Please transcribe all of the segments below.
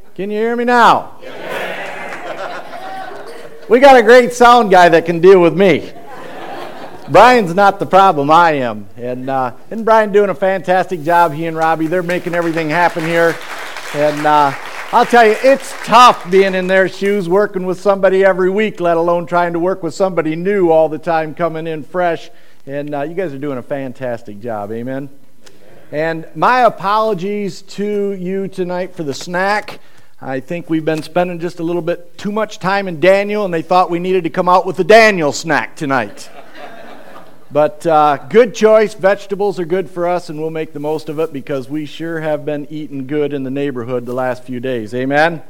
Can you hear me now? We got a great sound guy that can deal with me. Brian's not the problem, I am. And Brian doing a fantastic job, he and Robbie. They're making everything happen here. And I'll tell you, it's tough being in their shoes, working with somebody every week, let alone trying to work with somebody new all the time, coming in fresh. And you guys are doing a fantastic job, amen? And my apologies to you tonight for the snack. I think we've been spending just a little bit too much time in Daniel, and they thought we needed to come out with a Daniel snack tonight. But good choice. Vegetables are good for us, and we'll make the most of it because we sure have been eating good in the neighborhood the last few days. Amen?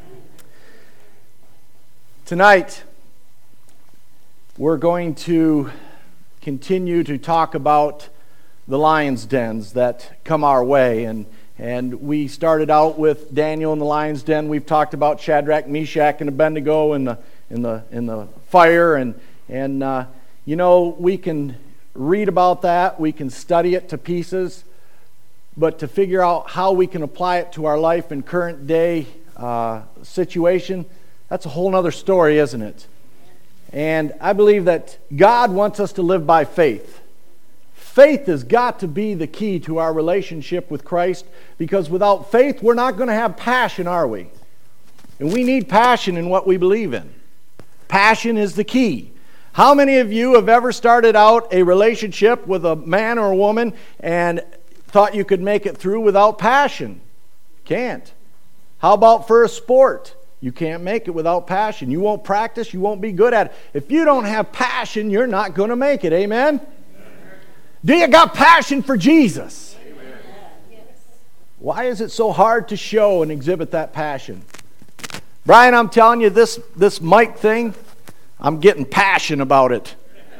Tonight, we're going to continue to talk about the lion's dens that come our way. And we started out with Daniel in the lion's den. We've talked about Shadrach, Meshach, and Abednego in the fire. And you know, we can read about that. We can study it to pieces. But to figure out how we can apply it to our life in current day situation, that's a whole other story, isn't it? And I believe that God wants us to live by faith. Faith has got to be the key to our relationship with Christ, because without faith, we're not going to have passion, are we? And we need passion in what we believe in. Passion is the key. How many of you have ever started out a relationship with a man or a woman and thought you could make it through without passion? Can't. How about for a sport? You can't make it without passion. You won't practice, you won't be good at it. If you don't have passion, you're not going to make it. Amen? Do you got passion for Jesus? Amen. Why is it so hard to show and exhibit that passion? Brian, I'm telling you, this mic thing, I'm getting passion about it.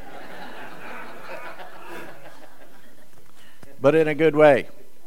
But in a good way.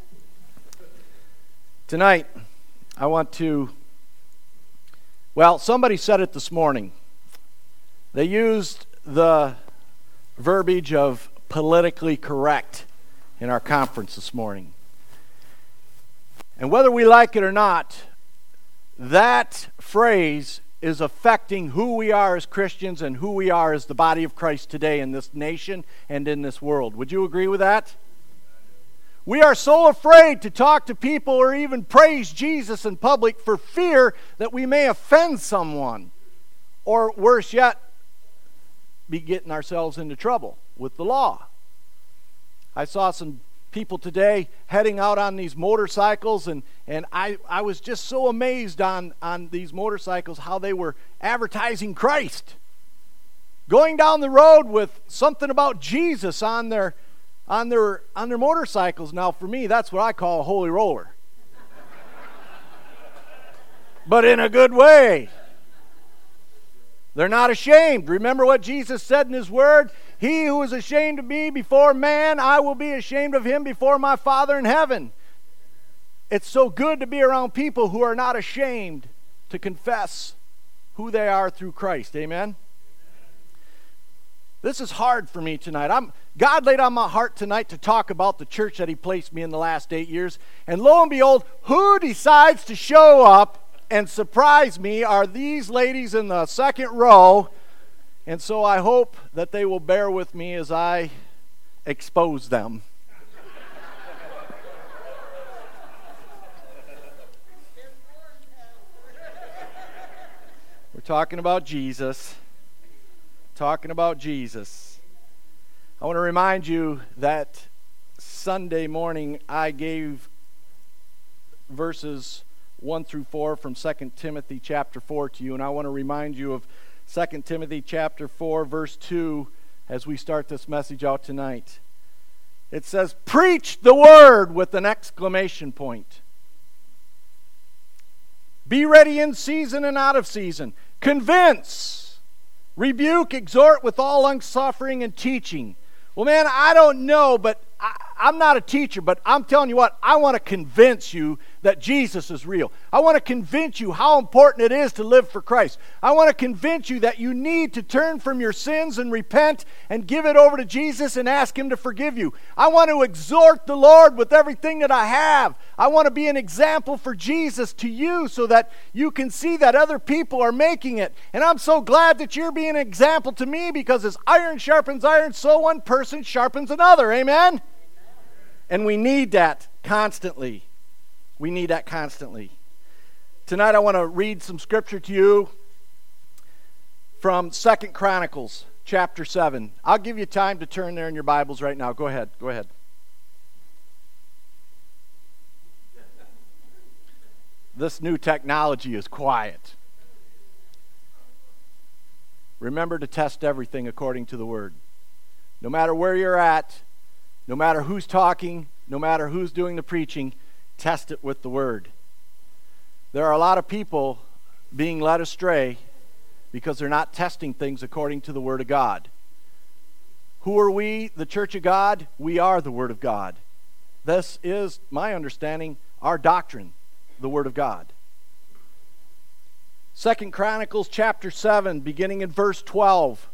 Tonight, I want to, well, somebody said it this morning. They used the verbiage of politically correct in our conference this morning. And whether we like it or not, that phrase is affecting who we are as Christians and who we are as the body of Christ today in this nation and in this world. Would you agree with that? We are so afraid to talk to people or even praise Jesus in public for fear that we may offend someone, or worse yet, be getting ourselves into trouble with the law. I saw some people today heading out on these motorcycles, and I was just so amazed on these motorcycles how they were advertising Christ. Going down the road with something about Jesus on their motorcycles. Now for me, that's what I call a holy roller. But in a good way. They're not ashamed. Remember what Jesus said in His Word? He who is ashamed of me before man, I will be ashamed of him before my Father in heaven. It's so good to be around people who are not ashamed to confess who they are through Christ. Amen? This is hard for me tonight. God laid on my heart tonight to talk about the church that He placed me in the last 8 years. And lo and behold, who decides to show up and surprise me are these ladies in the second row. And so I hope that they will bear with me as I expose them. We're talking about Jesus. Talking about Jesus. I want to remind you that Sunday morning I gave verses 1 through 4 from 2 Timothy chapter 4 to you, and I want to remind you of 2 Timothy chapter 4 verse 2 as we start this message out tonight. It says, preach the word with an exclamation point. Be ready in season and out of season. Convince, rebuke, exhort with all longsuffering and teaching. Well, man, I don't know, but I'm not a teacher, but I'm telling you what, I want to convince you that Jesus is real. I want to convince you how important it is to live for Christ. I want to convince you that you need to turn from your sins and repent and give it over to Jesus and ask Him to forgive you. I want to exhort the Lord with everything that I have. I want to be an example for Jesus to you so that you can see that other people are making it. And I'm so glad that you're being an example to me, because as iron sharpens iron, so one person sharpens another. Amen? And we need that constantly. We need that constantly. Tonight I want to read some scripture to you from 2 Chronicles chapter 7. I'll give you time to turn there in your Bibles right now. Go ahead. Go ahead. This new technology is quiet. Remember to test everything according to the Word. No matter where you're at, no matter who's talking, no matter who's doing the preaching, test it with the Word. There are a lot of people being led astray because they're not testing things according to the Word of God. Who are we, the Church of God? We are the Word of God. This is, my understanding, our doctrine, the Word of God. 2 Chronicles chapter 7, beginning in verse 12.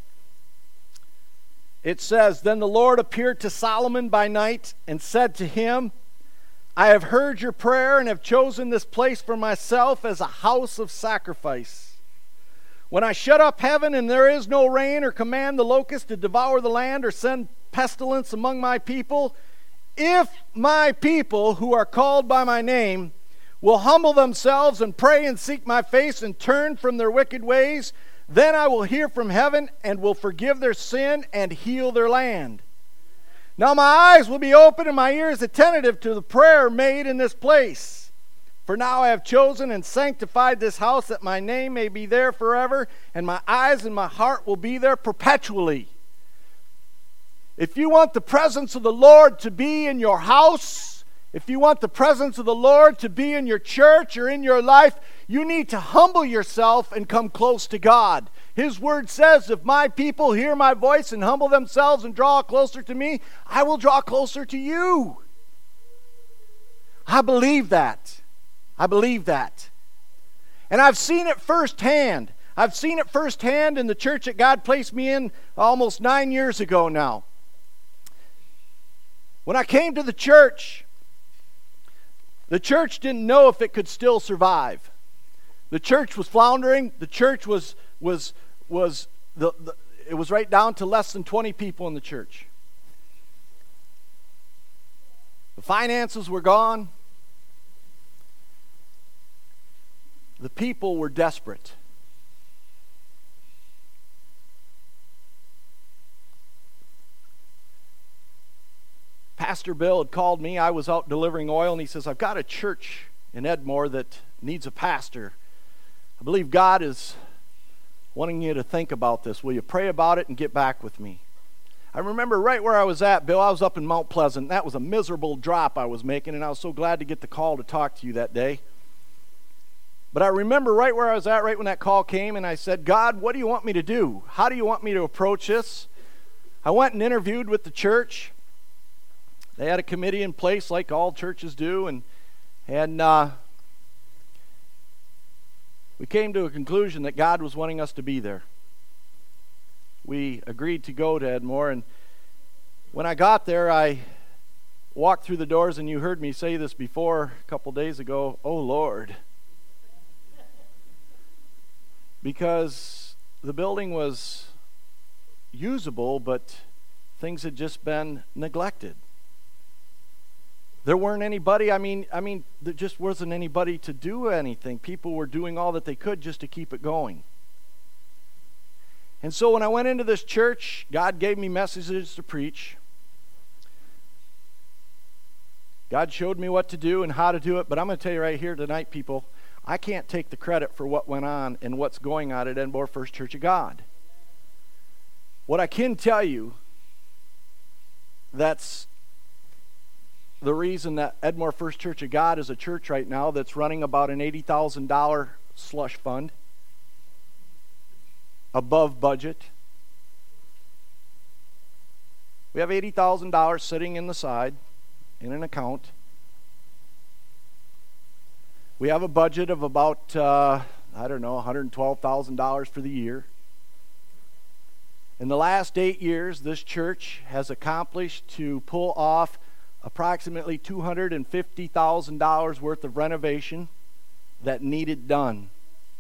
It says, "Then the Lord appeared to Solomon by night and said to him, I have heard your prayer and have chosen this place for myself as a house of sacrifice. When I shut up heaven and there is no rain, or command the locust to devour the land, or send pestilence among my people, if my people who are called by my name will humble themselves and pray and seek my face and turn from their wicked ways, then I will hear from heaven and will forgive their sin and heal their land. Now my eyes will be open and my ears attentive to the prayer made in this place. For now I have chosen and sanctified this house, that my name may be there forever, and my eyes and my heart will be there perpetually." If you want the presence of the Lord to be in your house, if you want the presence of the Lord to be in your church or in your life, you need to humble yourself and come close to God. His word says, if my people hear my voice and humble themselves and draw closer to me, I will draw closer to you. I believe that. I believe that. And I've seen it firsthand. I've seen it firsthand in the church that God placed me in almost 9 years ago now. When I came to the church didn't know if it could still survive. The church was floundering. The church was it was right down to less than 20 people in the church. The finances were gone. The people were desperate. Pastor Bill had called me. I was out delivering oil, and he says, I've got a church in Edmore that needs a pastor. I believe God is wanting you to think about this. Will you pray about it and get back with me? I remember right where I was at, Bill. I was up in Mount Pleasant. That was a miserable drop I was making, and I was so glad to get the call to talk to you that day. But I remember right where I was at, right when that call came, and I said, God, what do you want me to do? How do you want me to approach this? I went and interviewed with the church. They had a committee in place like all churches do, and we came to a conclusion that God was wanting us to be there. We agreed to go to Edmore, and when I got there, I walked through the doors, and you heard me say this before a couple days ago, oh Lord. Because the building was usable, but things had just been neglected. There weren't anybody, I mean, there just wasn't anybody to do anything. People were doing all that they could just to keep it going. And so when I went into this church, God gave me messages to preach. God showed me what to do and how to do it, but I'm going to tell you right here tonight, people, I can't take the credit for what went on and what's going on at Edmore First Church of God. What I can tell you, that's the reason that Edmore First Church of God is a church right now that's running about an $80,000 slush fund, above budget. We have $80,000 sitting in the side. in an account. We have a budget of about, $112,000 for the year. In the last 8 years, this church has accomplished to pull off approximately $250,000 worth of renovation that needed done.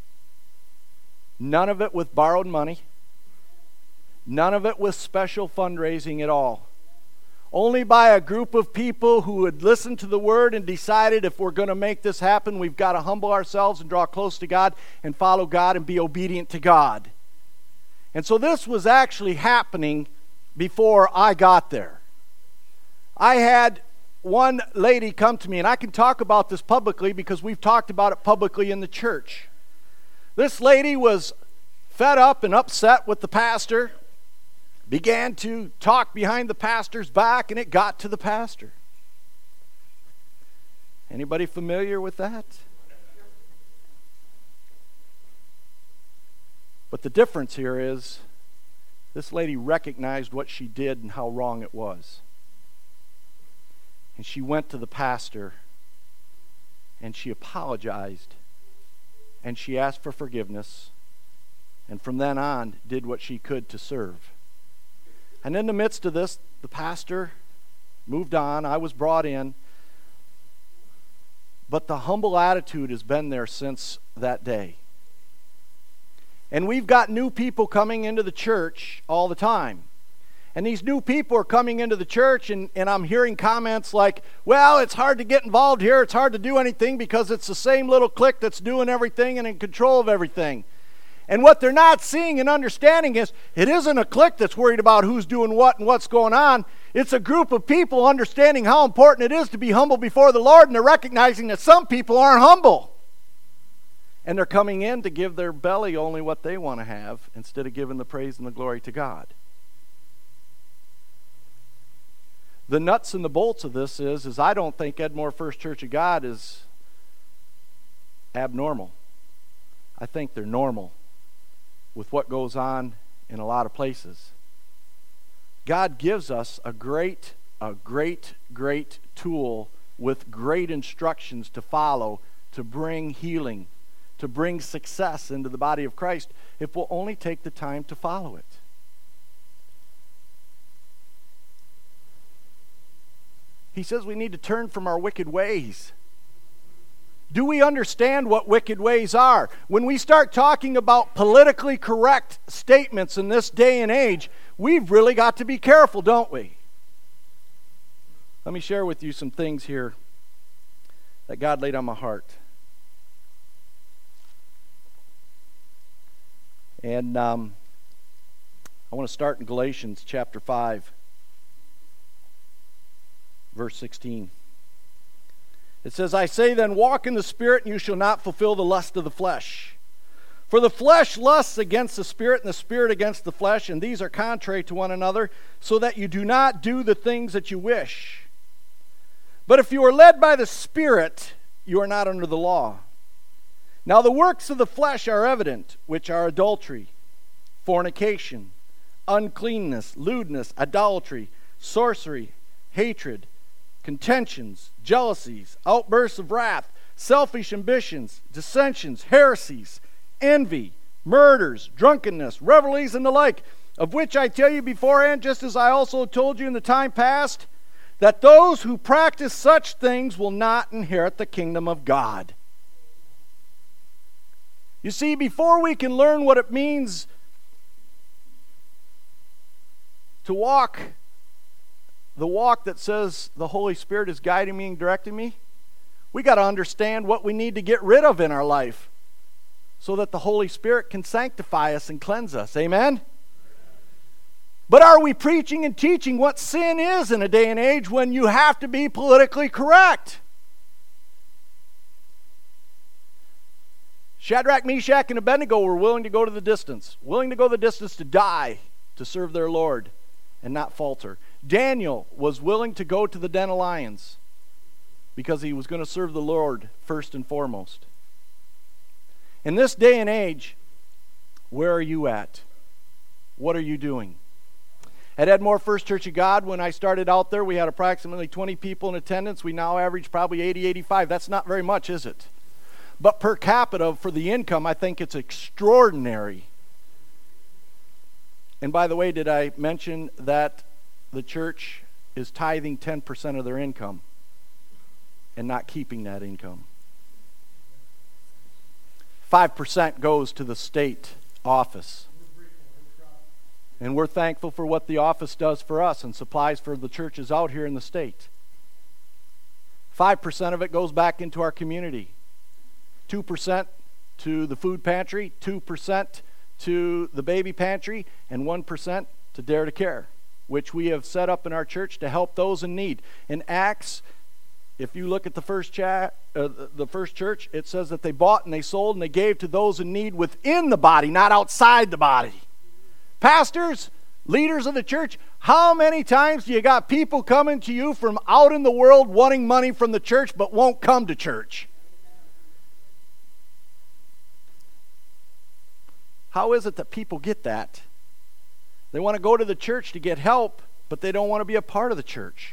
None of it with borrowed money. None of it with special fundraising at all. Only by a group of people who had listened to the Word and decided if we're going to make this happen, we've got to humble ourselves and draw close to God and follow God and be obedient to God. And so this was actually happening before I got there. I had one lady come to me, and I can talk about this publicly because we've talked about it publicly in the church. This lady was fed up and upset with the pastor, began to talk behind the pastor's back, and it got to the pastor. Anybody familiar with that? But the difference here is this lady recognized what she did and how wrong it was. And she went to the pastor and she apologized and she asked for forgiveness, and from then on did what she could to serve. And in the midst of this, the pastor moved on. I was brought in. But the humble attitude has been there since that day. And we've got new people coming into the church all the time. And these new people are coming into the church, and I'm hearing comments like, well, it's hard to get involved here. It's hard to do anything because it's the same little clique that's doing everything and in control of everything. And what they're not seeing and understanding is it isn't a clique that's worried about who's doing what and what's going on. It's a group of people understanding how important it is to be humble before the Lord, and they're recognizing that some people aren't humble. And they're coming in to give their belly only what they want to have instead of giving the praise and the glory to God. The nuts and the bolts of this is I don't think Edmore First Church of God is abnormal. I think they're normal with what goes on in a lot of places. God gives us a great tool with great instructions to follow to bring healing, to bring success into the body of Christ if we'll only take the time to follow it. He says we need to turn from our wicked ways. Do we understand what wicked ways are? When we start talking about politically correct statements in this day and age, we've really got to be careful, don't we? Let me share with you some things here that God laid on my heart. And I want to start in Galatians chapter 5, verse 16. It says, I say then, walk in the Spirit, and you shall not fulfill the lust of the flesh. For the flesh lusts against the Spirit, and the Spirit against the flesh, and these are contrary to one another, so that you do not do the things that you wish. But if you are led by the Spirit, you are not under the law. Now the works of the flesh are evident, which are adultery, fornication, uncleanness, lewdness, idolatry, sorcery, hatred, contentions, jealousies, outbursts of wrath, selfish ambitions, dissensions, heresies, envy, murders, drunkenness, revelries, and the like, of which I tell you beforehand, just as I also told you in the time past, that those who practice such things will not inherit the kingdom of God. You see, before we can learn what it means to walk the walk that says the Holy Spirit is guiding me and directing me, we got to understand what we need to get rid of in our life so that the Holy Spirit can sanctify us and cleanse us. Amen? But are we preaching and teaching what sin is in a day and age when you have to be politically correct? Shadrach, Meshach, and Abednego were willing to go to the distance to die to serve their Lord and not falter. Daniel was willing to go to the den of lions because he was going to serve the Lord first and foremost. In this day and age, where are you at? What are you doing? At Edmore First Church of God, when I started out there, we had approximately 20 people in attendance. We now average probably 80, 85. That's not very much, is it? But per capita, for the income, I think it's extraordinary. And by the way, did I mention that the church is tithing 10% of their income and not keeping that income? 5% goes to the state office. And we're thankful for what the office does for us and supplies for the churches out here in the state. 5% of it goes back into our community. 2% to the food pantry, 2% to the baby pantry, and 1% to Dare to Care, which we have set up in our church to help those in need. In Acts, if you look at the first church, it says that they bought and they sold and they gave to those in need within the body, not outside the body. Pastors, leaders of the church, how many times do you got people coming to you from out in the world wanting money from the church but won't come to church? How is it that people get that? They want to go to the church to get help, but they don't want to be a part of the church.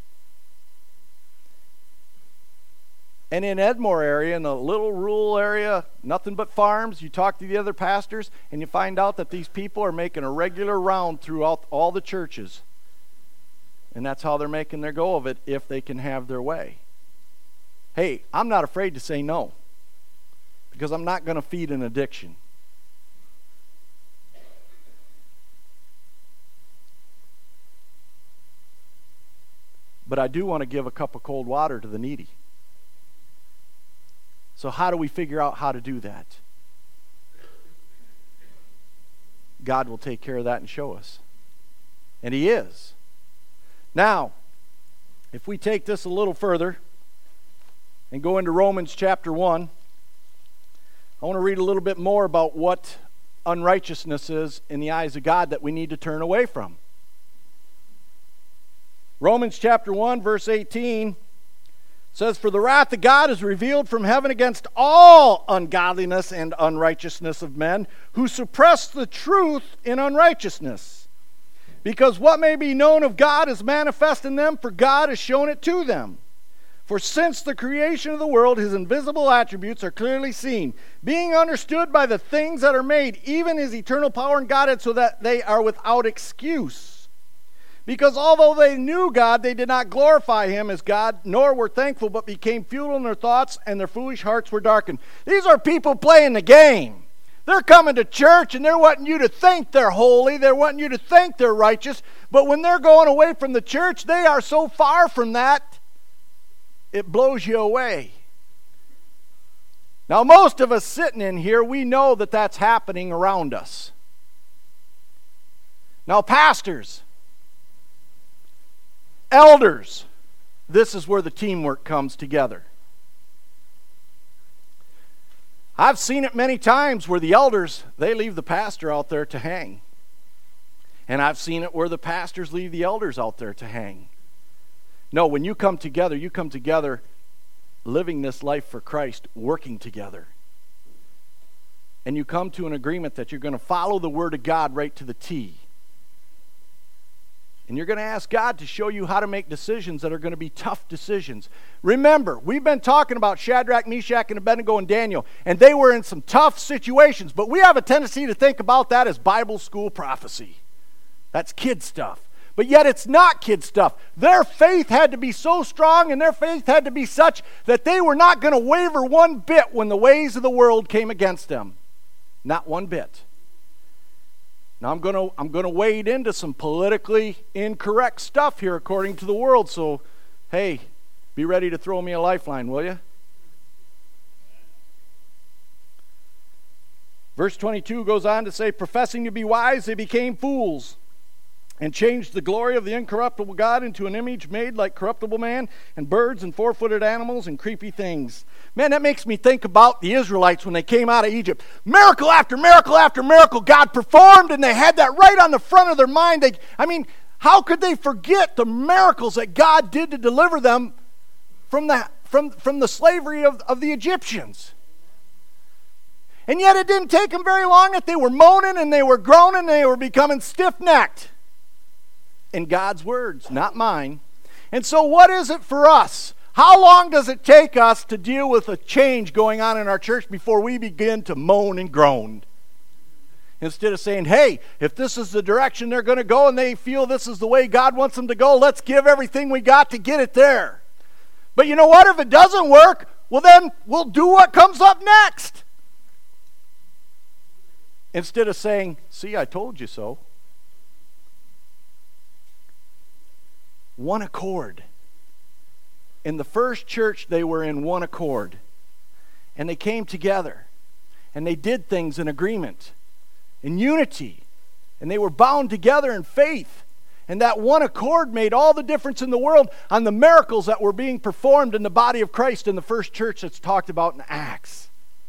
And in Edmore area, in a little rural area, nothing but farms, you talk to the other pastors, and you find out that these people are making a regular round throughout all the churches. And that's how they're making their go of it if they can have their way. Hey, I'm not afraid to say no, because I'm not going to feed an addiction. But I do want to give a cup of cold water to the needy. So how do we figure out how to do that? God will take care of that and show us. And He is. Now, if we take this a little further and go into Romans chapter 1, I want to read a little bit more about what unrighteousness is in the eyes of God that we need to turn away from. Romans chapter 1, verse 18 says, "For the wrath of God is revealed from heaven against all ungodliness and unrighteousness of men, who suppress the truth in unrighteousness. Because what may be known of God is manifest in them, for God has shown it to them. For since the creation of the world, His invisible attributes are clearly seen, being understood by the things that are made, even His eternal power and Godhead, so that they are without excuse. Because although they knew God, they did not glorify Him as God, nor were thankful, but became futile in their thoughts, and their foolish hearts were darkened." These are people playing the game. They're coming to church, and they're wanting you to think they're holy. They're wanting you to think they're righteous. But when they're going away from the church, they are so far from that, it blows you away. Now, most of us sitting in here, we know that that's happening around us. Now, pastors, elders, this is where the teamwork comes together. I've seen it many times where the elders, they leave the pastor out there to hang. And I've seen it where the pastors leave the elders out there to hang. No, when you come together living this life for Christ, working together. And you come to an agreement that you're going to follow the Word of God right to the T. And you're going to ask God to show you how to make decisions that are going to be tough decisions. Remember, we've been talking about Shadrach, Meshach, and Abednego and Daniel, and they were in some tough situations, but we have a tendency to think about that as Bible school prophecy. That's kid stuff. But yet it's not kid stuff. Their faith had to be so strong and their faith had to be such that they were not going to waver one bit when the ways of the world came against them. Not one bit. Now I'm going to wade into some politically incorrect stuff here according to the world. So, hey, be ready to throw me a lifeline, will you? Verse 22 goes on to say, "Professing to be wise, they became fools, and changed the glory of the incorruptible God into an image made like corruptible man, and birds and four-footed animals and creepy things." Man, that makes me think about the Israelites when they came out of Egypt. Miracle after miracle after miracle God performed, and they had that right on the front of their mind. How could they forget the miracles that God did to deliver them from the slavery of the Egyptians? And yet it didn't take them very long that they were moaning and they were groaning and they were becoming stiff-necked. in God's words, not mine. And so what is it for us? How long does it take us to deal with a change going on in our church before we begin to moan and groan? Instead of saying, hey, if this is the direction they're going to go and they feel this is the way God wants them to go, let's give everything we got to get it there. But you know what? If it doesn't work, well then we'll do what comes up next. Instead of saying, see, I told you so. One accord. In the first church, they were in one accord. And they came together. And they did things in agreement, in unity. And they were bound together in faith. And that one accord made all the difference in the world on the miracles that were being performed in the body of Christ in the first church that's talked about in Acts.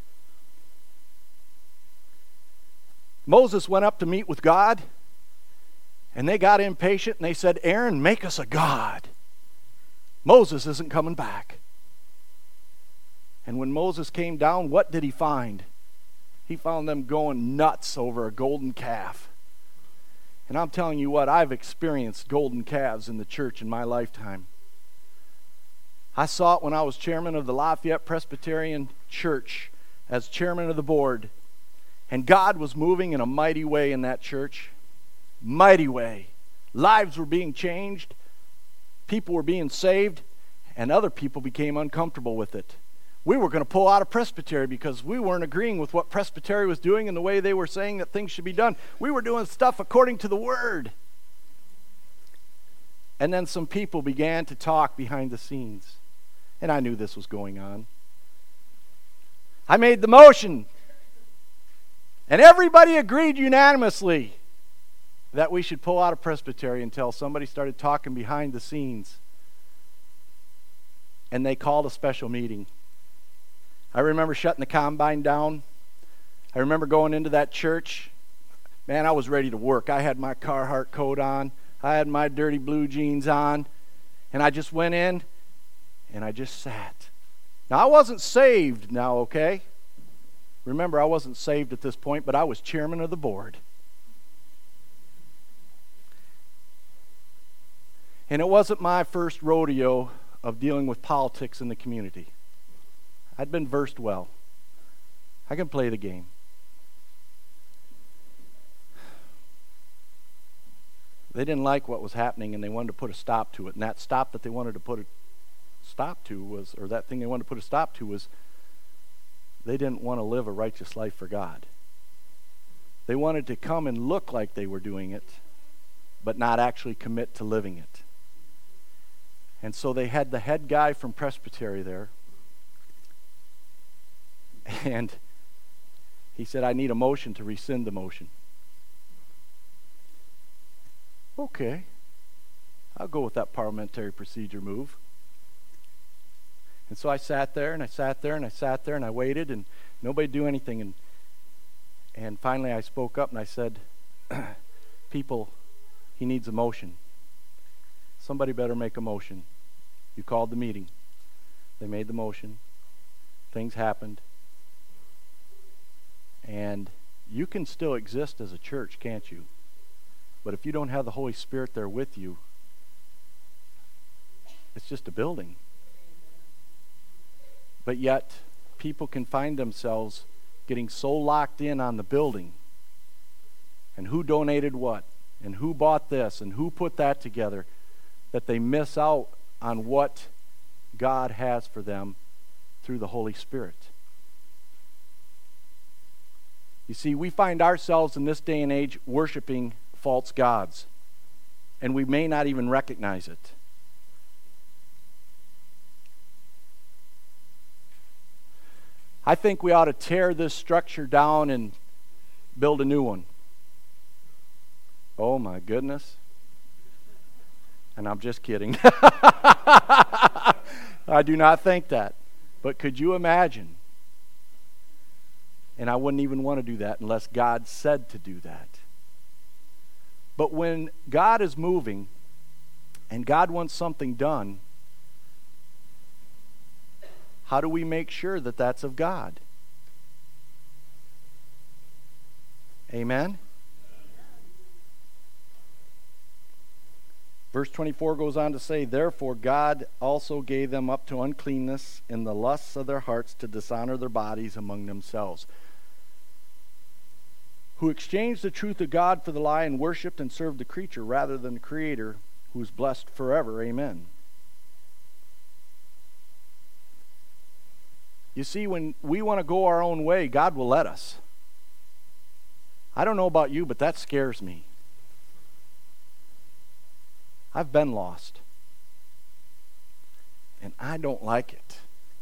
Moses went up to meet with God. And they got impatient and they said, Aaron, make us a god. Moses isn't coming back. And when Moses came down, what did he find? He found them going nuts over a golden calf. And I'm telling you what, I've experienced golden calves in the church in my lifetime. I saw it when I was chairman of the Lafayette Presbyterian Church as chairman of the board. And God was moving in a mighty way in that church. Mighty way. Lives were being changed. People were being saved. And other people became uncomfortable with it. We were going to pull out of Presbytery because we weren't agreeing with what Presbytery was doing and the way they were saying that things should be done. We were doing stuff according to the Word. And then some people began to talk behind the scenes. And I knew this was going on. I made the motion. And everybody agreed unanimously that we should pull out of Presbytery until somebody started talking behind the scenes. And they called a special meeting. I remember shutting the combine down. I remember going into that church. Man, I was ready to work. I had my Carhartt coat on. I had my dirty blue jeans on. And I just went in and I just sat. Now, I wasn't saved now, okay? Remember, I wasn't saved at this point, but I was chairman of the board. And it wasn't my first rodeo of dealing with politics in the community. I'd been versed well. I can play the game. They didn't like what was happening and they wanted to put a stop to it. And that stop that they wanted to put a stop to was, or that thing they wanted to put a stop to was, they didn't want to live a righteous life for God. They wanted to come and look like they were doing it, but not actually commit to living it. And so they had the head guy from Presbytery there. And he said, I need a motion to rescind the motion. Okay. I'll go with that parliamentary procedure move. And so I sat there, and I sat there, and I sat there, and I waited, and nobody do anything. And finally I spoke up, and I said, people, he needs a motion. Somebody better make a motion. You called the meeting. They made the motion. Things happened. And you can still exist as a church, can't you? But if you don't have the Holy Spirit there with you, it's just a building. But yet, people can find themselves getting so locked in on the building and who donated what and who bought this and who put that together that they miss out on what God has for them through the Holy Spirit. You see, we find ourselves in this day and age worshiping false gods, and we may not even recognize it. I think we ought to tear this structure down and build a new one. Oh my goodness. And I'm just kidding. I do not think that. But could you imagine? And I wouldn't even want to do that unless God said to do that. But when God is moving and God wants something done, how do we make sure that that's of God? Amen? Verse 24 goes on to say, therefore God also gave them up to uncleanness in the lusts of their hearts to dishonor their bodies among themselves, who exchanged the truth of God for the lie and worshipped and served the creature rather than the Creator, who is blessed forever. Amen. You see, when we want to go our own way, God will let us. I don't know about you, but that scares me. I've been lost. And I don't like it.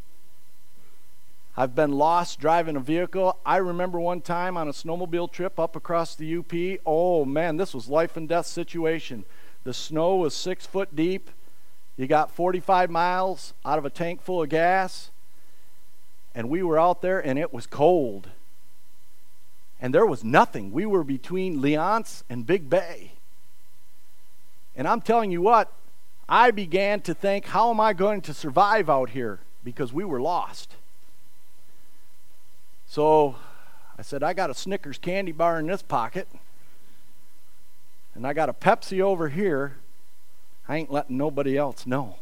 I've been lost driving a vehicle. I remember one time on a snowmobile trip up across the UP. Oh man, this was life and death situation. The snow was 6 foot deep. You got 45 miles out of a tank full of gas. And we were out there and it was cold. And there was nothing. We were between Leonce and Big Bay. And I'm telling you what, I began to think, how am I going to survive out here? Because we were lost. So I said, I got a Snickers candy bar in this pocket. And I got a Pepsi over here. I ain't letting nobody else know.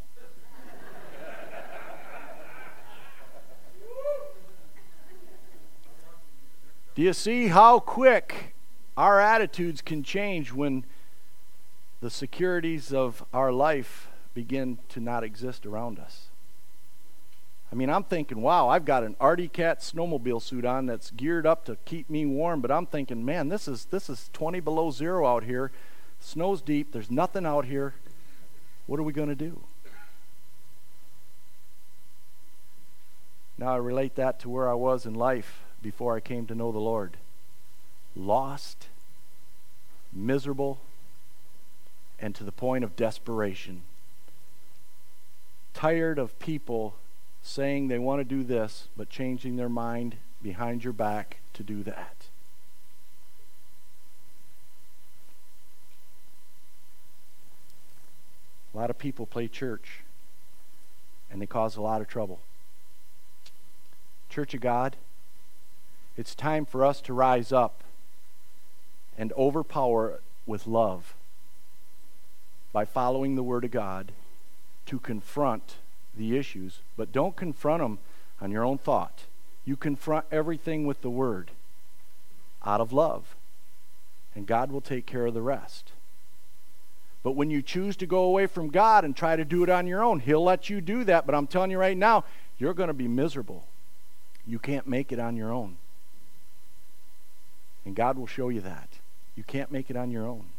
Do you see how quick our attitudes can change when the securities of our life begin to not exist around us? I mean, I'm thinking, wow, I've got an Artie Cat snowmobile suit on that's geared up to keep me warm, but I'm thinking, man, this is 20 below zero out here. Snow's deep. There's nothing out here. What are we going to do? Now I relate that to where I was in life before I came to know the Lord. Lost, miserable, and to the point of desperation. Tired of people saying they want to do this, but changing their mind behind your back to do that. A lot of people play church, and they cause a lot of trouble. Church of God, it's time for us to rise up and overpower it with love by following the Word of God to confront the issues. But don't confront them on your own thought. You confront everything with the Word out of love, and God will take care of the rest. But when you choose to go away from God and try to do it on your own, He'll let you do that. But I'm telling you right now, you're going to be miserable. You can't make it on your own. And God will show you that. You can't make it on your own.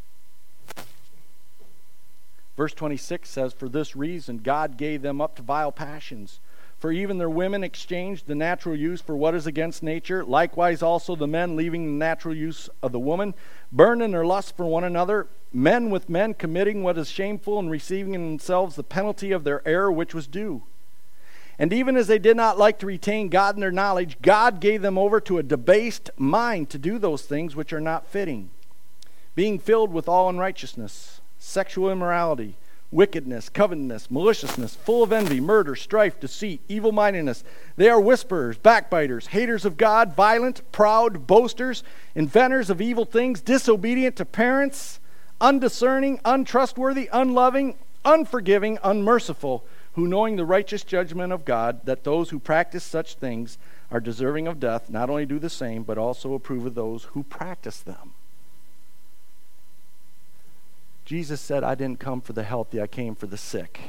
Verse 26 says, for this reason God gave them up to vile passions. For even their women exchanged the natural use for what is against nature. Likewise also the men, leaving the natural use of the woman, burned in their lust for one another, men with men committing what is shameful and receiving in themselves the penalty of their error which was due. And even as they did not like to retain God in their knowledge, God gave them over to a debased mind to do those things which are not fitting, being filled with all unrighteousness, sexual immorality, wickedness, covetousness, maliciousness, full of envy, murder, strife, deceit, evil-mindedness. They are whisperers, backbiters, haters of God, violent, proud, boasters, inventors of evil things, disobedient to parents, undiscerning, untrustworthy, unloving, unforgiving, unmerciful, who knowing the righteous judgment of God, that those who practice such things are deserving of death, not only do the same, but also approve of those who practice them. Jesus said, I didn't come for the healthy, I came for the sick.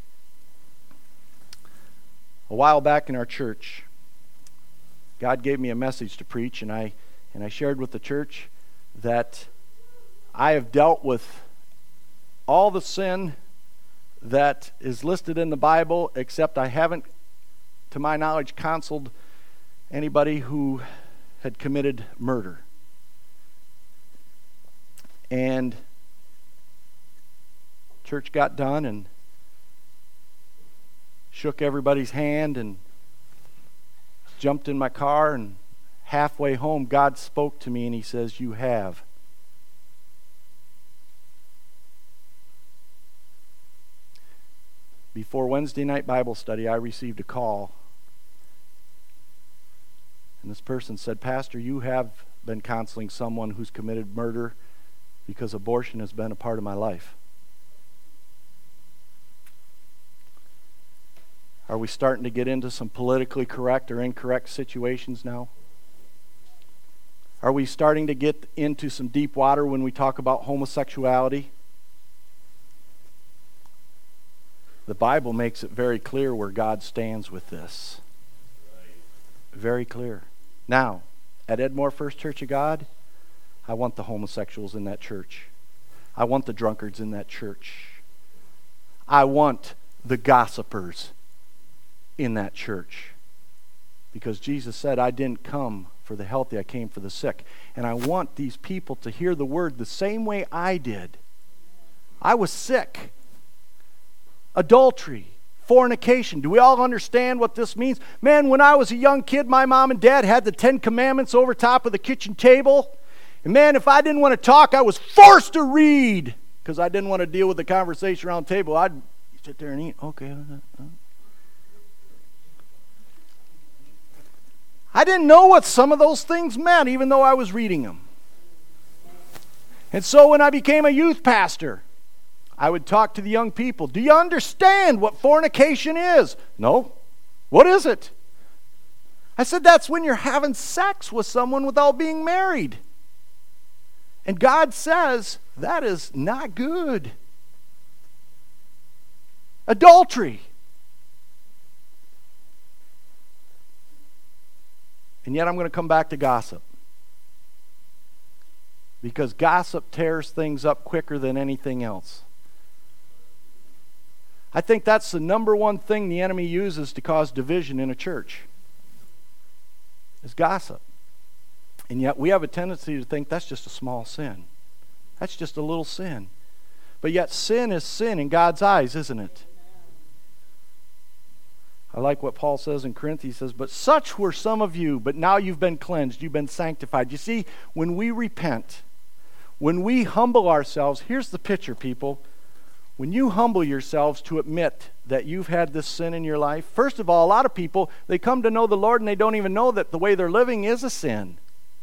A while back in our church, God gave me a message to preach, and I shared with the church that I have dealt with all the sin that is listed in the Bible, except I haven't, to my knowledge, counseled anybody who had committed murder. And church got done and shook everybody's hand and jumped in my car, and halfway home God spoke to me and He says, you have. Before Wednesday night Bible study, I received a call. And this person said, Pastor, you have been counseling someone who's committed murder because abortion has been a part of my life. Are we starting to get into some politically correct or incorrect situations now? Are we starting to get into some deep water when we talk about homosexuality? The Bible makes it very clear where God stands with this. Very clear. Now, at Edmore First Church of God, I want the homosexuals in that church. I want the drunkards in that church. I want the gossipers in that church. Because Jesus said, I didn't come for the healthy, I came for the sick. And I want these people to hear the word the same way I did. I was sick. Adultery, fornication. Do we all understand what this means? Man, when I was a young kid, my mom and dad had the 10 Commandments over top of the kitchen table. And man, if I didn't want to talk, I was forced to read because I didn't want to deal with the conversation around the table. I'd sit there and eat. Okay. I didn't know what some of those things meant, even though I was reading them. And so when I became a youth pastor, I would talk to the young people. Do you understand what fornication is? No. What is it? I said, that's when you're having sex with someone without being married. And God says that is not good. Adultery. And yet I'm going to come back to gossip. Because gossip tears things up quicker than anything else. I think that's the number one thing the enemy uses to cause division in a church. Is gossip. And yet we have a tendency to think that's just a small sin. That's just a little sin. But yet sin is sin in God's eyes, isn't it? I like what Paul says in Corinthians. He says, but such were some of you, but now you've been cleansed, you've been sanctified. You see, when we repent, when we humble ourselves, here's the picture, people. When you humble yourselves to admit that you've had this sin in your life, first of all, a lot of people, they come to know the Lord and they don't even know that the way they're living is a sin.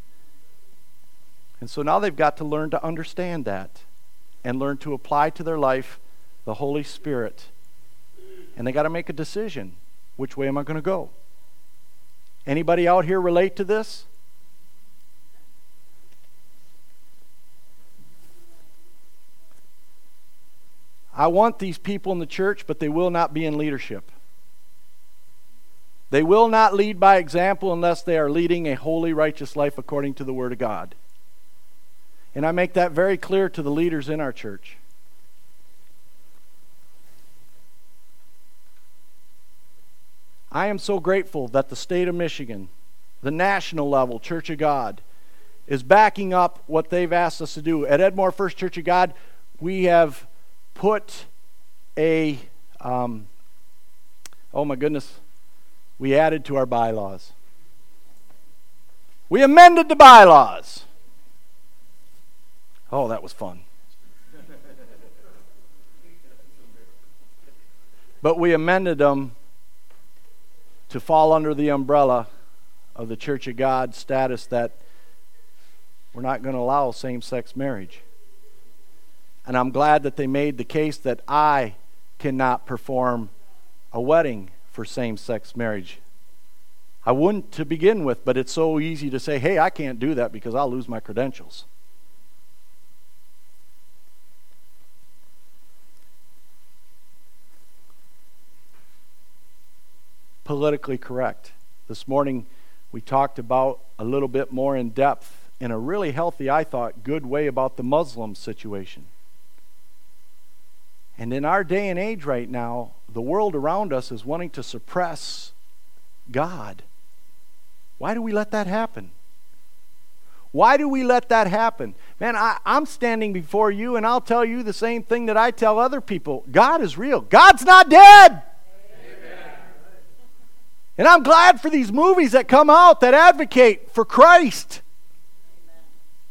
And so now they've got to learn to understand that and learn to apply to their life the Holy Spirit. And they got to make a decision. Which way am I going to go? Anybody out here relate to this? I want these people in the church, but they will not be in leadership. They will not lead by example unless they are leading a holy, righteous life according to the Word of God. And I make that very clear to the leaders in our church. I am so grateful that the state of Michigan, the national level Church of God, is backing up what they've asked us to do. At Edmore First Church of God, we have put a, oh my goodness, we added to our bylaws. We amended the bylaws. Oh, that was fun. But we amended them to fall under the umbrella of the Church of God status that we're not going to allow same-sex marriage. And I'm glad that they made the case that I cannot perform a wedding for same-sex marriage. I wouldn't to begin with, but it's so easy to say, hey, I can't do that because I'll lose my credentials. Politically correct. This morning we talked about a little bit more in depth in a really healthy, I thought, good way about the Muslim situation. And in our day and age right now, the world around us is wanting to suppress God. Why do we let that happen? Why do we let that happen? Man, I'm standing before you and I'll tell you the same thing that I tell other people. God is real. God's not dead. Amen. And I'm glad for these movies that come out that advocate for Christ. Amen.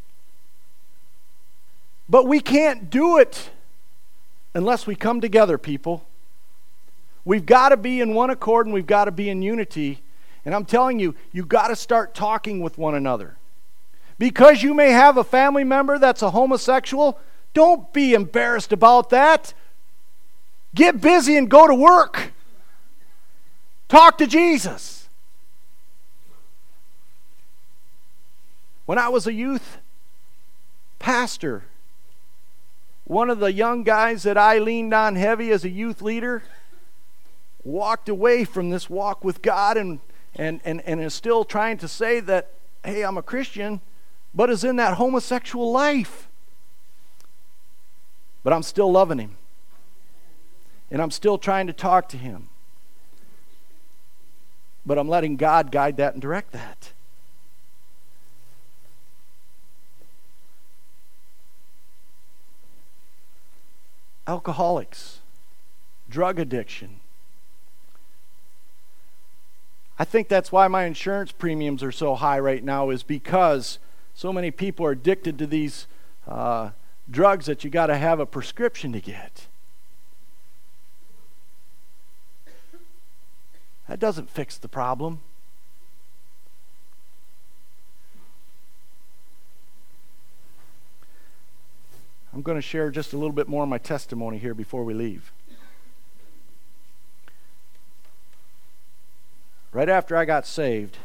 But we can't do it unless we come together, people. We've got to be in one accord and we've got to be in unity. And I'm telling you, you've got to start talking with one another. Because you may have a family member that's a homosexual, don't be embarrassed about that. Get busy and go to work. Talk to Jesus. When I was a youth pastor, one of the young guys that I leaned on heavy as a youth leader walked away from this walk with God and is still trying to say that, hey, I'm a Christian, but is in that homosexual life. But I'm still loving him. And I'm still trying to talk to him. But I'm letting God guide that and direct that. Alcoholics, drug addiction. I think that's why my insurance premiums are so high right now, is because so many people are addicted to these drugs that you got to have a prescription to get. That doesn't fix the problem. I'm going to share just a little bit more of my testimony here before we leave. Right after I got saved,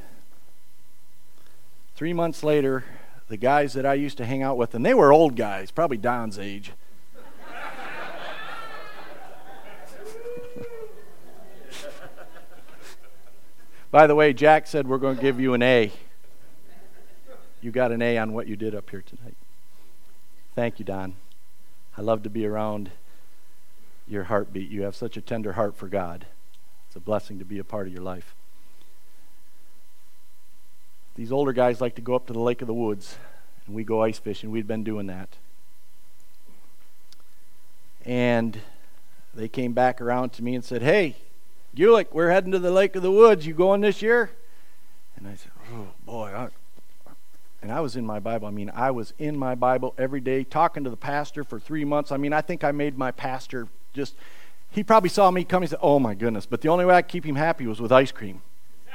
3 months later, the guys that I used to hang out with, and they were old guys, probably Don's age. By the way, Jack said we're going to give you an A. You got an A on what you did up here tonight. Thank you, Don. I love to be around your heartbeat. You have such a tender heart for God. It's a blessing to be a part of your life. These older guys like to go up to the Lake of the Woods, and we go ice fishing. We'd been doing that. And they came back around to me and said, hey, Gulick, we're heading to the Lake of the Woods. You going this year? And I said, oh, boy. And I was in my Bible. I was in my Bible every day, talking to the pastor for 3 months. I think I made my pastor just, he probably saw me come and said, oh, my goodness. But the only way I could keep him happy was with ice cream.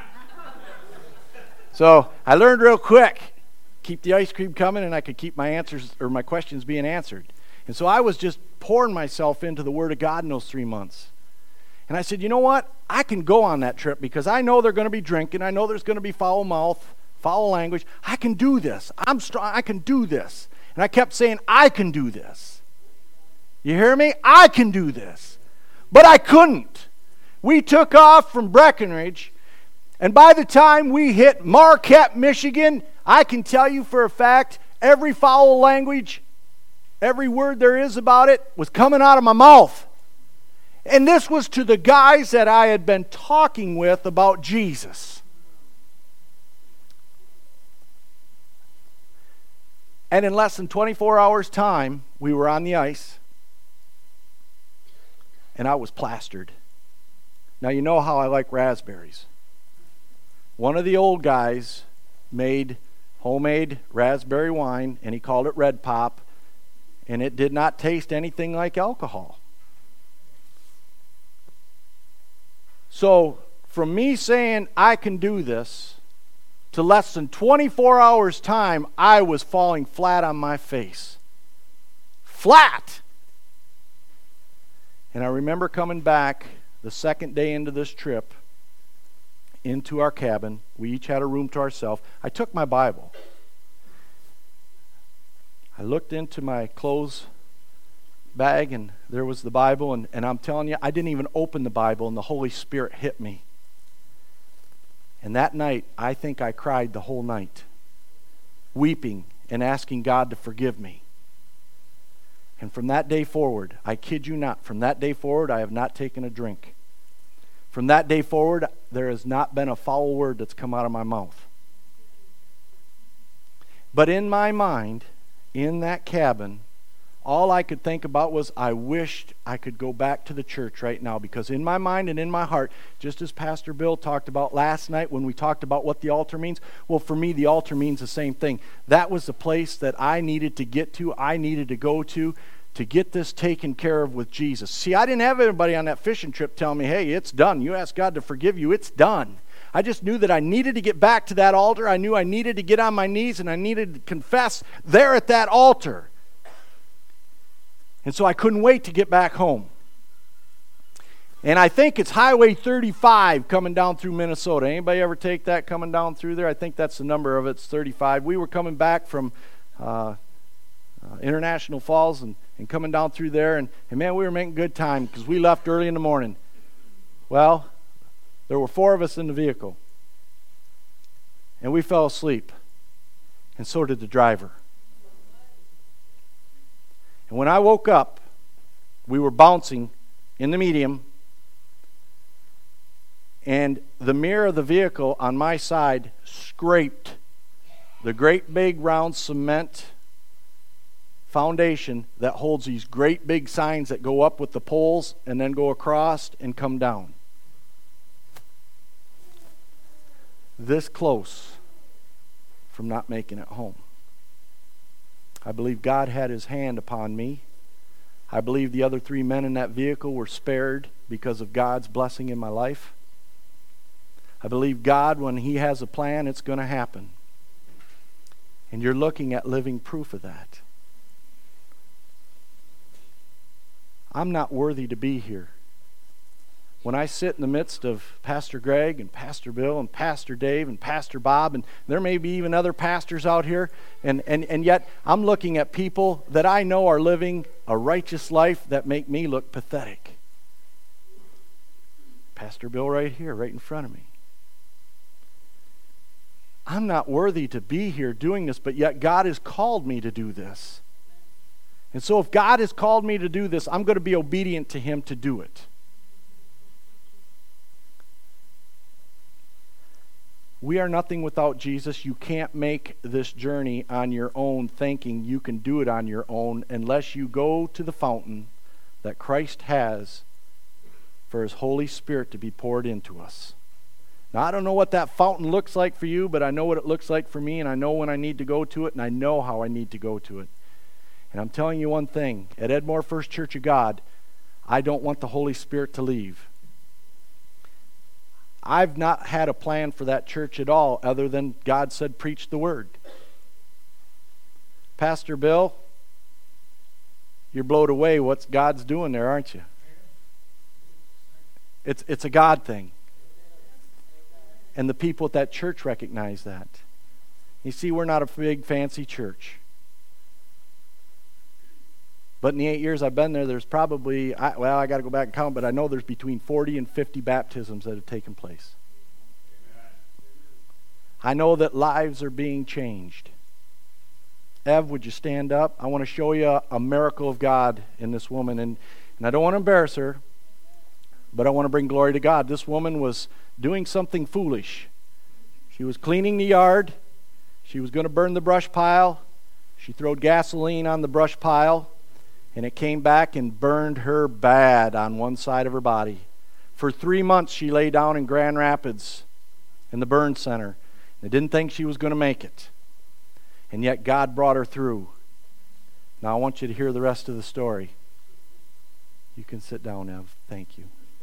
So I learned real quick, keep the ice cream coming, and I could keep my answers or my questions being answered. And so I was just pouring myself into the Word of God in those 3 months. And I said, you know what? I can go on that trip because I know they're going to be drinking. I know there's going to be foul mouth, foul language. I can do this. I'm strong. I can do this. And I kept saying, I can do this. You hear me? I can do this. But I couldn't. We took off from Breckenridge, and by the time we hit Marquette, Michigan, I can tell you for a fact, every foul language, every word there is about it was coming out of my mouth. And this was to the guys that I had been talking with about Jesus. And in less than 24 hours' time, we were on the ice, and I was plastered. Now, you know how I like raspberries. One of the old guys made homemade raspberry wine, and he called it Red Pop, and it did not taste anything like alcohol. So, from me saying I can do this, to less than 24 hours' time, I was falling flat on my face. Flat! And I remember coming back the second day into this trip, into our cabin. We each had a room to ourselves. I took my Bible. I looked into my clothes bag, and there was the Bible, and I'm telling you, I didn't even open the Bible, and the Holy Spirit hit me. And that night, I think I cried the whole night, weeping and asking God to forgive me. And from that day forward, I kid you not, from that day forward, I have not taken a drink. From that day forward, there has not been a foul word that's come out of my mouth. But in my mind, in that cabin, all I could think about was I wished I could go back to the church right now, because in my mind and in my heart, just as Pastor Bill talked about last night when we talked about what the altar means, well, for me, the altar means the same thing. That was the place that I needed to get to, I needed to go to get this taken care of with Jesus. See, I didn't have anybody on that fishing trip telling me, hey, it's done. You ask God to forgive you, it's done. I just knew that I needed to get back to that altar. I knew I needed to get on my knees, and I needed to confess there at that altar. And so I couldn't wait to get back home. And I think it's Highway 35 coming down through Minnesota. Anybody ever take that coming down through there? I think that's the number of it. It's 35. We were coming back from International Falls and coming down through there. And man, we were making good time because we left early in the morning. Well, there were 4 of us in the vehicle. And we fell asleep. And so did the driver. And when I woke up, we were bouncing in the medium. And the mirror of the vehicle on my side scraped the great big round cement foundation that holds these great big signs that go up with the poles and then go across and come down. This close from not making it home. I believe God had his hand upon me. I believe the other 3 men in that vehicle were spared because of God's blessing in my life. I believe God, when he has a plan, it's going to happen. And you're looking at living proof of that. I'm not worthy to be here. When I sit in the midst of Pastor Greg and Pastor Bill and Pastor Dave and Pastor Bob, and there may be even other pastors out here, and yet I'm looking at people that I know are living a righteous life that make me look pathetic. Pastor Bill right here, right in front of me. I'm not worthy to be here doing this, but yet God has called me to do this. And so if God has called me to do this, I'm going to be obedient to him to do it. We are nothing without Jesus. You can't make this journey on your own thinking you can do it on your own unless you go to the fountain that Christ has for his Holy Spirit to be poured into us. Now, I don't know what that fountain looks like for you, but I know what it looks like for me, and I know when I need to go to it, and I know how I need to go to it. And I'm telling you one thing, at Edmore First Church of God, I don't want the Holy Spirit to leave. I've not had a plan for that church at all other than God said, preach the word. Pastor Bill, you're blown away what God's doing there, aren't you? It's a God thing. And the people at that church recognize that. You see, we're not a big, fancy church. But in the 8 years I've been there, there's probably, I got to go back and count, but I know there's between 40 and 50 baptisms that have taken place. I know that lives are being changed. Ev, would you stand up? I want to show you a miracle of God in this woman. And I don't want to embarrass her, but I want to bring glory to God. This woman was doing something foolish. She was cleaning the yard. She was going to burn the brush pile. She throwed gasoline on the brush pile, and it came back and burned her bad on one side of her body. For 3 months, she lay down in Grand Rapids in the burn center. They didn't think she was going to make it. And yet God brought her through. Now I want you to hear the rest of the story. You can sit down, Ev. Thank you.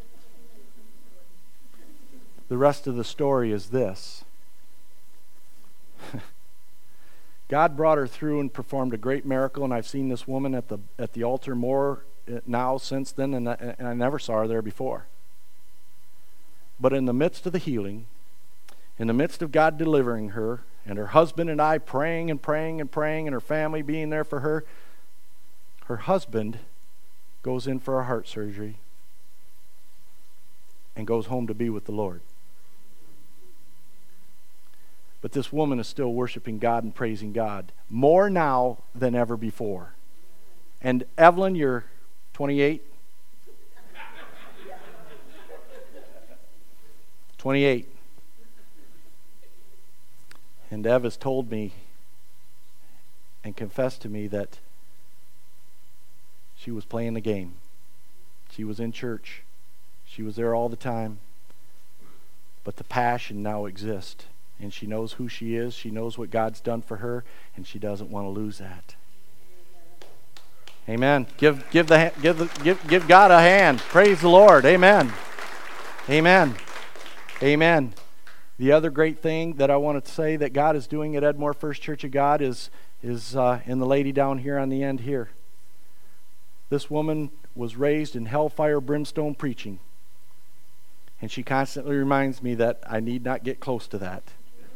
The rest of the story is this. God brought her through and performed a great miracle, and I've seen this woman at the altar more now since then, and I never saw her there before. But in the midst of the healing, in the midst of God delivering her, and her husband and I praying and praying and praying, and her family being there for her, her husband goes in for a heart surgery and goes home to be with the Lord. But this woman is still worshiping God and praising God more now than ever before. And Evelyn, you're 28? 28. And Ev has told me and confessed to me that she was playing the game. She was in church. She was there all the time. But the passion now exists. And she knows who she is. She knows what God's done for her. And she doesn't want to lose that. Amen. Give God a hand. Praise the Lord. Amen. Amen. Amen. The other great thing that I want to say that God is doing at Edmore First Church of God is in the lady down here on the end here. This woman was raised in hellfire brimstone preaching. And she constantly reminds me that I need not get close to that.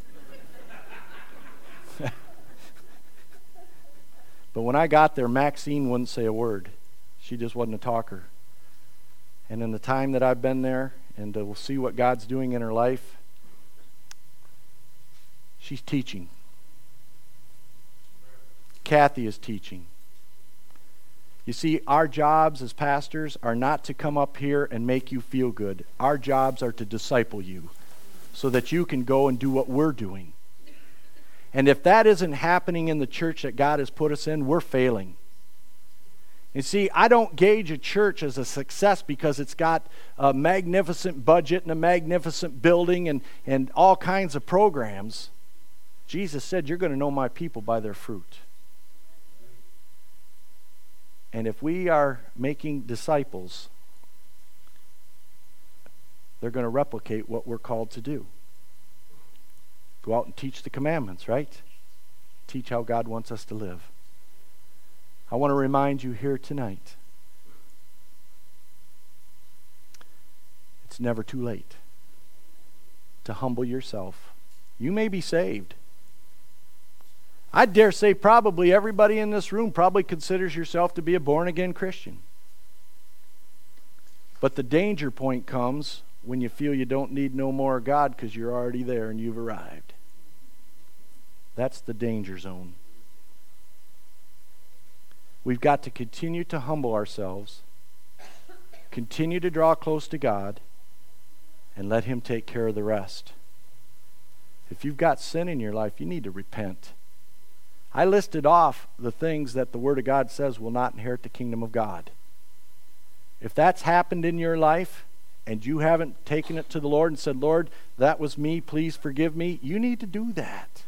But when I got there, Maxine wouldn't say a word. She just wasn't a talker. And in the time that I've been there, and we'll see what God's doing in her life, she's teaching. Kathy is teaching. You see, our jobs as pastors are not to come up here and make you feel good. Our jobs are to disciple you so that you can go and do what we're doing. And if that isn't happening in the church that God has put us in, we're failing. You see, I don't gauge a church as a success because it's got a magnificent budget and a magnificent building and all kinds of programs. Jesus said, you're going to know my people by their fruit. And if we are making disciples, they're going to replicate what we're called to do. Go out and teach the commandments, right? Teach how God wants us to live. I want to remind you here tonight, it's never too late to humble yourself. You may be saved. I dare say probably everybody in this room probably considers yourself to be a born-again Christian. But the danger point comes when you feel you don't need no more of God because you're already there and you've arrived. That's the danger zone. We've got to continue to humble ourselves, continue to draw close to God, and let Him take care of the rest. If you've got sin in your life, you need to repent. I listed off the things that the Word of God says will not inherit the kingdom of God. If that's happened in your life and you haven't taken it to the Lord and said, Lord, that was me, please forgive me, you need to do that.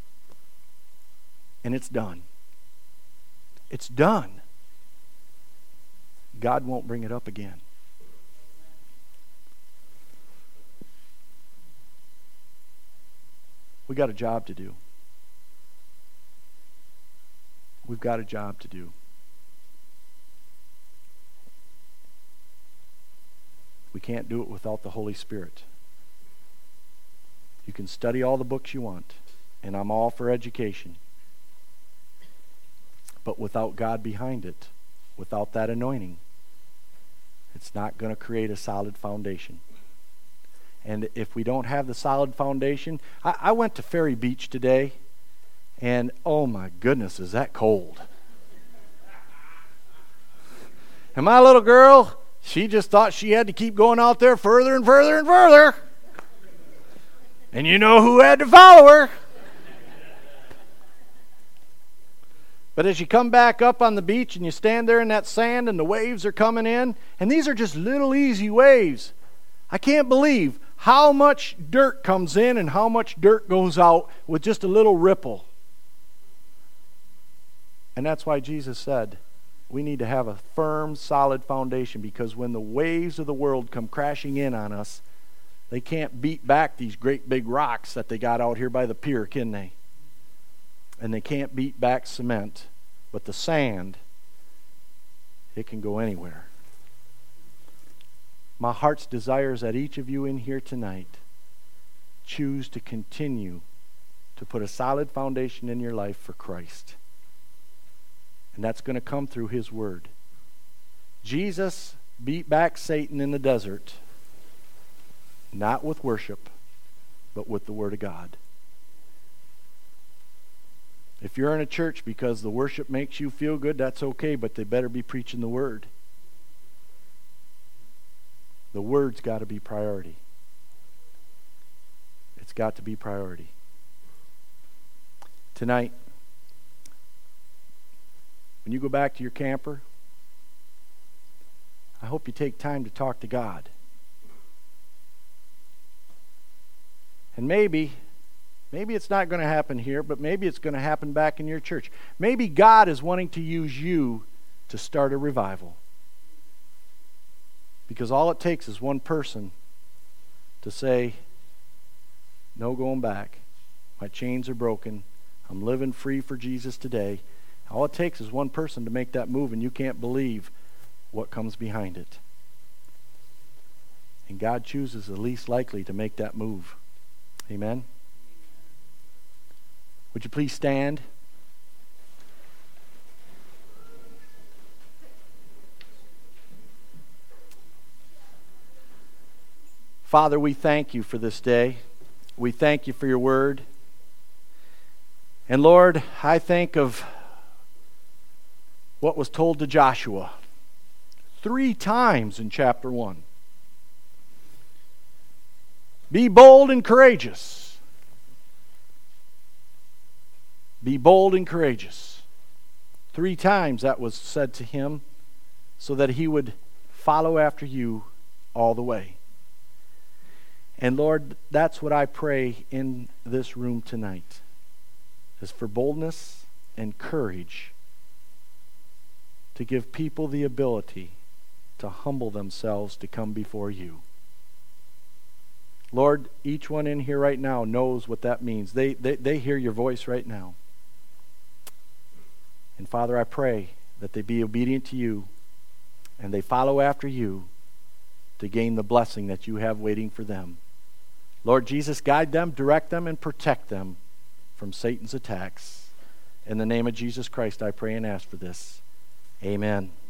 And it's done. It's done. God won't bring it up again. We got a job to do. We've got a job to do. We can't do it without the Holy Spirit. You can study all the books you want, and I'm all for education. But without God behind it, without that anointing, it's not going to create a solid foundation. And if we don't have the solid foundation, I went to Ferry Beach today, and oh my goodness, is that cold. And my little girl, she just thought she had to keep going out there further and further and further. And you know who had to follow her. But as you come back up on the beach and you stand there in that sand and the waves are coming in, and these are just little easy waves. I can't believe how much dirt comes in and how much dirt goes out with just a little ripple. And that's why Jesus said we need to have a firm, solid foundation, because when the waves of the world come crashing in on us, they can't beat back these great big rocks that they got out here by the pier, can they? And they can't beat back cement. But the sand, it can go anywhere. My heart's desire is that each of you in here tonight choose to continue to put a solid foundation in your life for Christ. And that's going to come through His Word. Jesus beat back Satan in the desert, not with worship, but with the Word of God. If you're in a church because the worship makes you feel good, that's okay, but they better be preaching the Word. The Word's got to be priority. It's got to be priority. Tonight, when you go back to your camper, I hope you take time to talk to God. And maybe it's not going to happen here, but maybe it's going to happen back in your church. Maybe God is wanting to use you to start a revival. Because all it takes is one person to say, no going back. My chains are broken. I'm living free for Jesus today. All it takes is one person to make that move, and you can't believe what comes behind it. And God chooses the least likely to make that move. Amen? Would you please stand? Father, we thank you for this day. We thank you for your word. And Lord, I think of what was told to Joshua 3 times in chapter 1. Be bold and courageous. Be bold and courageous. 3 times that was said to him so that he would follow after you all the way. And Lord, that's what I pray in this room tonight, is for boldness and courage to give people the ability to humble themselves to come before you. Lord, each one in here right now knows what that means. They hear your voice right now. And Father, I pray that they be obedient to you and they follow after you to gain the blessing that you have waiting for them. Lord Jesus, guide them, direct them, and protect them from Satan's attacks. In the name of Jesus Christ, I pray and ask for this. Amen.